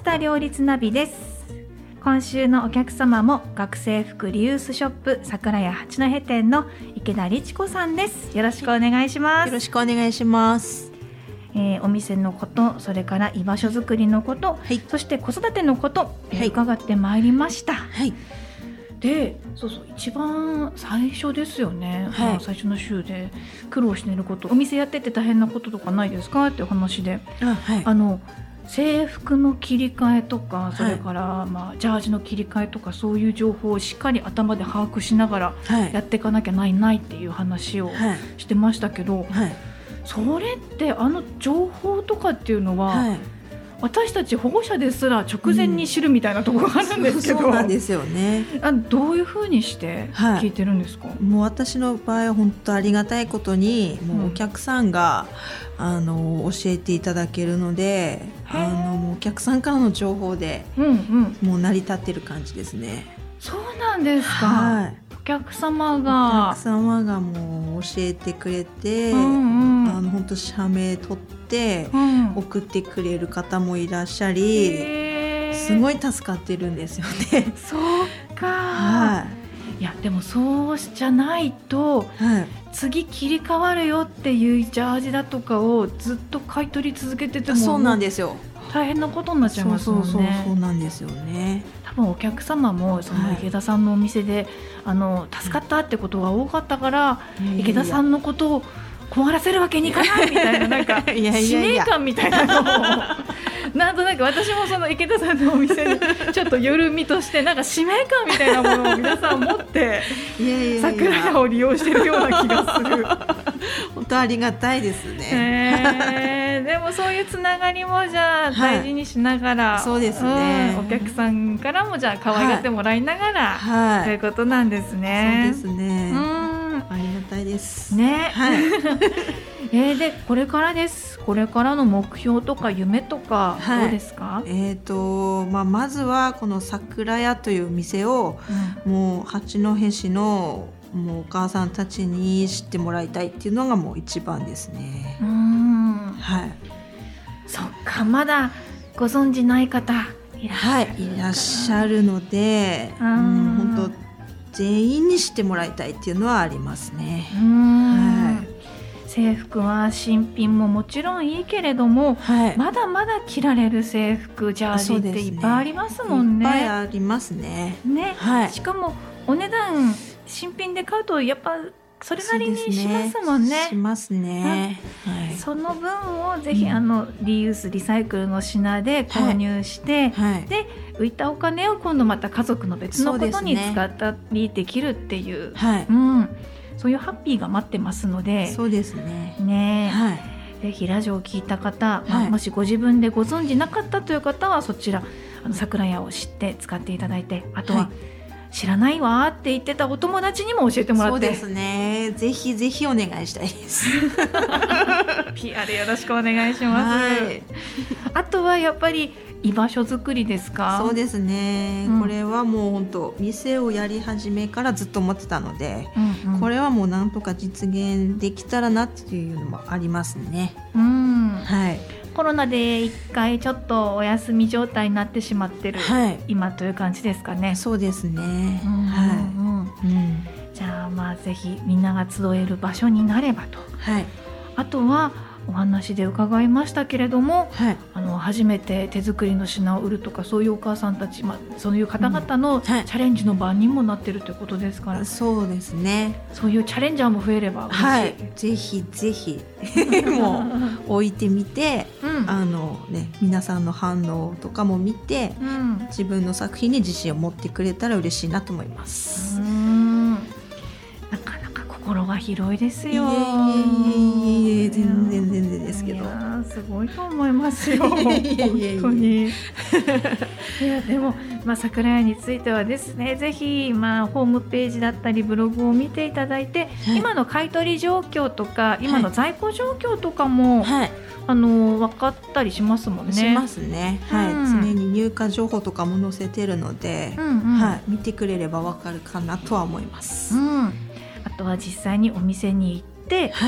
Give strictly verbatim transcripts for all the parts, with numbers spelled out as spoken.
田両立ナビです。今週のお客様も学生服リユースショップ桜屋八戸店の池田律子さんです。よろしくお願いします。 よろしくお願いします。 えー、お店のこと、それから居場所づくりのこと、はい、そして子育てのこと、えーはい、伺ってまいりました。はい、で、そうそう、一番最初ですよね、はい、まあ、最初の週で苦労していること、お店やってて大変なこととかないですかっていう話で、あ、はい、あの制服の切り替えとか、それから、はい、まあ、ジャージの切り替えとか、そういう情報をしっかり頭で把握しながらやっていかなきゃないないっていう話をしてましたけど、はいはい、それってあの情報とかっていうのは、はい、私たち保護者ですら直前に知るみたいなところがあるんですけど、 うん、そうなんですよね。 あ、どういうふうにして聞いてるんですか？はい、 もう私の場合は本当ありがたいことに、もうお客さんが、うん、あの教えていただけるので、あのもうお客さんからの情報で、うんうん、もう成り立ってる感じですね。 そうなんですか。はい、お客様がお客様がもう教えてくれて、うんうん、あの本当写メ撮って送ってくれる方もいらっしゃり、うん、すごい助かってるんですよね。 そうか、はい、いやでもそうじゃないと、はい、次切り替わるよっていうジャージだとかをずっと買い取り続けてても、 そうなんですよ、 大変なことになっちゃいますもんね。 そうそうそう、そうなんですよね。 多分お客様もその池田さんのお店で、はい、あの助かったってことが多かったから、うん、池田さんのことを困らせるわけにいかないみたいな、なんかいやいやいや使命感みたいなのをなんとなく私もその池田さんのお店にちょっと夜見としてなんか使命感みたいなものを皆さん持って桜屋を利用してるような気がする。 本当ありがたいですね。 えー、でもそういうつながりもじゃあ大事にしながら、はい、 そうですね、 うん、お客さんからもじゃあ可愛がってもらいながら、はい、ということなんですね。 そうですね、うん、ありがたいですね。 はい、 えー、でこれからです。これからの目標とか夢とかどうですか？はい、 えーとまあ、まずはこの桜屋という店を、うん、もう八戸市のもうお母さんたちに知ってもらいたいっていうのがもう一番ですね。うーん、はい、 そっか、まだご存じない方いらっしゃる、 はい、いらっしゃるので、うん、本当全員に知ってもらいたいっていうのはありますね。うーん、はい、 制服は新品ももちろんいいけれども、はい、まだまだ着られる制服ジャージっていっぱいありますもんね。 いっぱいありますね。 ね、はい、しかもお値段新品で買うとやっぱそれなりにしますもんね。 しますね、 はい、その分をぜひ、うん、あのリユースリサイクルの品で購入して、はいはい、で浮いたお金を今度また家族の別のことに使ったりできるっていう、はい、うん、そういうハッピーが待ってますので。 そうですね、 ね、はい、ぜひラジオを聞いた方、まあはい、もしご自分でご存じなかったという方はそちらあの桜屋を知って使っていただいて、あとは、はい、知らないわって言ってたお友達にも教えてもらって。 そうですね、ぜひぜひお願いしたいです。 ピーアール よろしくお願いします、はい、あとはやっぱり居場所づくりですか？ そうですね、うん、これはもう本当店をやり始めからずっと思ってたので、うんうん、これはもうなんとか実現できたらなっていうのもありますね。うん、はい、 コロナで一回ちょっとお休み状態になってしまってる、はい、今という感じですかね。 そうですね、うん、 はい、うんうん、じゃあまあぜひみんなが集える場所になればと、はい、あとはお話で伺いましたけれども、はい、あの初めて手作りの品を売るとかそういうお母さんたち、まあ、そういう方々のチャレンジの場にもなってるということですから、うん、はい、 そうですね、 そういうチャレンジャーも増えれば嬉しい、 はい、ぜひぜひもう置いてみて、うん、あのね、皆さんの反応とかも見て、うん、自分の作品に自信を持ってくれたら嬉しいなと思います。うーん、 なかなか心が広いですよ。 いえいえいえ、全然全然ですけど、いやすごいと思いますよ。本当に。いやでも、まあ、桜屋についてはですね、ぜひ、まあ、ホームページだったりブログを見ていただいて、はい、今の買い取り状況とか今の在庫状況とかも、はい、あの分かったりしますもんね。 しますね、はい、うん、常に入荷情報とかも載せてるので、うんうん、はい、見てくれれば分かるかなとは思います。うん、 あとは実際にお店に行って、はい、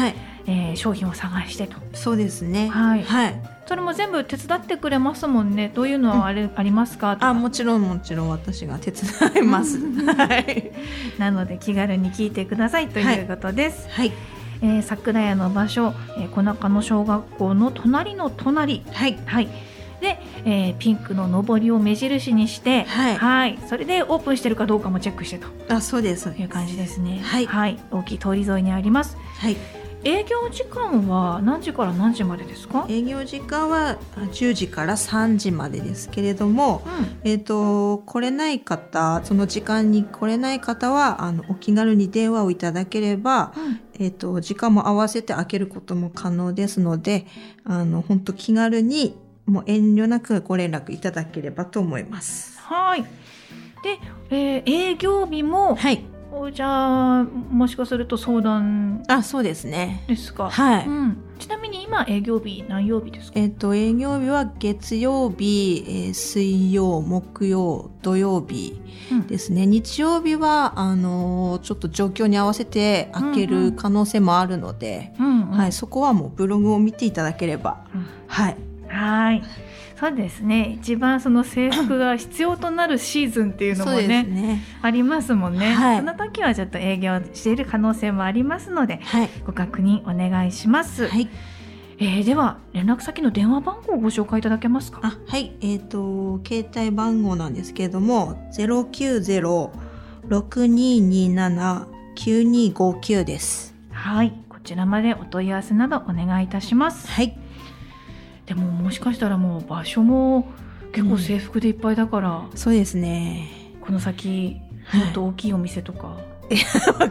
えー、商品を探してと。 そうですね。 はい、 はい、 それも全部手伝ってくれますもんね。どういうのはあれ、うん、ありますかとか。 あ、もちろんもちろん私が手伝います。はい、 なので気軽に聞いてくださいということです。 はい、はい、 えー、桜屋の場所、えー、小中野小学校の隣の隣、 はいはい、で、えー、ピンクの上りを目印にして、 はいはい、それでオープンしてるかどうかもチェックしてと。 あ、そうですそうです。 いう感じですね。 はい、 はい、大きい通り沿いにあります。 はい、 営業時間は何時から何時までですか？ 営業時間はじゅうじからさんじまでですけれども、 うん、 えーと、来れない方、その時間に来れない方はあのお気軽に電話をいただければ、うん、えーと、時間も合わせて開けることも可能ですので、あの本当気軽にもう遠慮なくご連絡いただければと思います。 はい。で、えー、営業日も、 はい、 じゃあもしかすると相談あ、そうですね。 ですか？ はい、 うん、ちなみに今営業日何曜日ですか？ えっと営業日は月曜日、えー、水曜、木曜、土曜日ですね、うん、日曜日はあのー、ちょっと状況に合わせて開ける可能性もあるので、うんうん、はい、そこはもうブログを見ていただければ、うん、はい、 はい、そうですね。一番その制服が必要となるシーズンっていうのも ね, ねありますもんね、はい、その時はちょっと営業している可能性もありますので、はい、ご確認お願いします。はい、えー、では連絡先の電話番号をご紹介いただけますか？ あ、はい、えーと携帯番号なんですけれども ゼロきゅうゼロ ろくにーにーなな きゅうにーごきゅう です。 はい、こちらまでお問い合わせなどお願いいたします。 はい。 でももしかしたらもう場所も結構制服でいっぱいだから、 うん、そうですね。 この先もっと大きいお店とか、はい、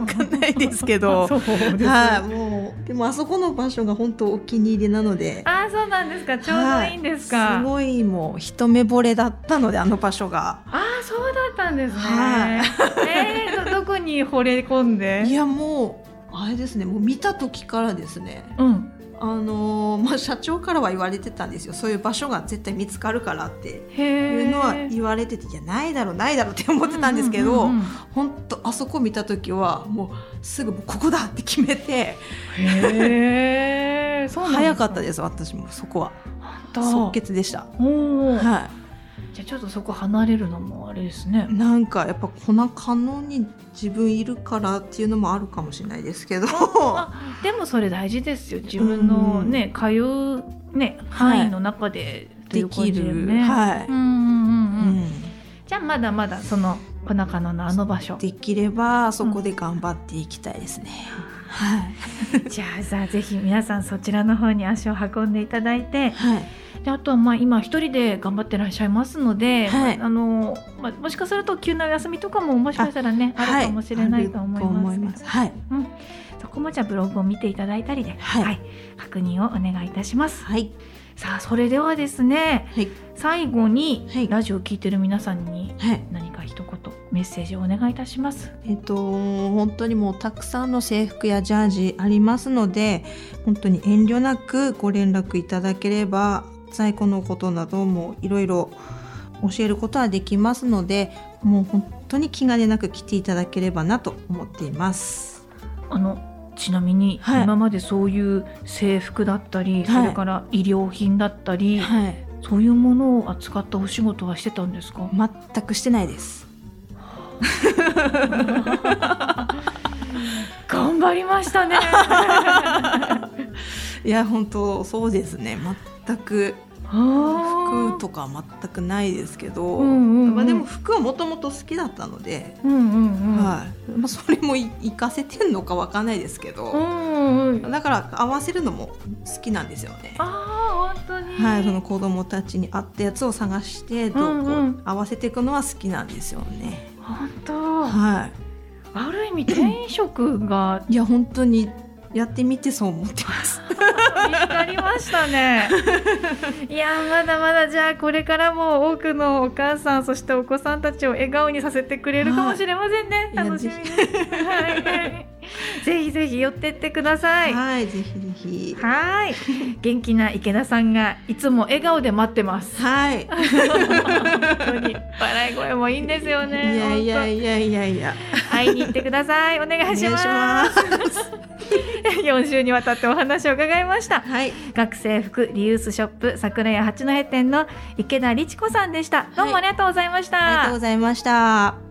わかんないですけどそうです、 はい、もうでもあそこの場所が本当お気に入りなので。 あ、そうなんですか。ちょうどいいんですか？ はい、すごいもう一目惚れだったので、あの場所が。 あ、そうだったんですね。 はい、 えー、ど, どこに惚れ込んで？ いや、もうあれですね、もう見た時からですね、 うん、 あのーまあ、社長からは言われてたんですよ。そういう場所が絶対見つかるからっていうのは言われてて、いや、ないだろうないだろうって思ってたんですけど、本当あそこ見た時はもうすぐもうここだって決めて、 へー、そうなんですか？ 早かったです。私もそこは即決でした。 お、 はい、 じゃあちょっとそこ離れるのもあれですね。 なんかやっぱこの可能に自分いるからっていうのもあるかもしれないですけどあ、でもそれ大事ですよ。自分のね、うん、通う、ね、範囲の中で、 はい、できる、 ね、 はい、 うんうんうんうん、じゃあまだまだその小中野のあの場所できればそこで頑張っていきたいですね、うん、 はい、じゃあさあぜひ皆さんそちらの方に足を運んでいただいて、 はい、 であとはまあ今一人で頑張ってらっしゃいますので、 はい、 あのまあ、もしかすると急なお休みとかももしかしたらね あ, あるかもしれないと思います、 思います、はい、 うん、そこもじゃあブログを見ていただいたりで、 はいはい、確認をお願いいたします。 はい、 さあそれではですね、はい、最後に、 はい、 ラジオを聞いてる皆さんに何か一言メッセージをお願いいたします。 えっと、本当にもうたくさんの制服やジャージありますので、本当に遠慮なくご連絡いただければ在庫のことなどもいろいろ教えることはできますので、もう本当に気兼ねなく来ていただければなと思っています。 あのちなみに、はい、今までそういう制服だったり、はい、それから医療品だったり、はい、そういうものを扱ったお仕事はしてたんですか？ 全くしてないです。 頑張りましたね。 いや本当そうですね、全く服とか全くないですけど、うんうんうん、まあ、でも服はもともと好きだったので、うんうんうん、はい、まあ、それも活かせてんのかわかんないですけど、うんうん、だから合わせるのも好きなんですよね。 あ、本当に、 はい、その子供たちに合ったやつを探してどうこう合わせていくのは好きなんですよね。 本当、 はい、 ある意味転職がいや本当にやってみてそう思ってます。 見つかりましたね。いやまだまだじゃあこれからも多くのお母さんそしてお子さんたちを笑顔にさせてくれるかもしれませんね。楽しみです。はい、 ぜひぜひ寄ってってください。 はい、ぜひぜひ。 はい、元気な池田さんがいつも笑顔で待ってます。 はい。 本当に笑い声もいいんですよね。 いやいやいやいやいや。 会いに行ってください。お願いします。よん週にわたってお話を伺いました。 はい、 学生服リユースショップ桜屋八戸店の池田理知子さんでした。どうもありがとうございました。 はい、ありがとうございました。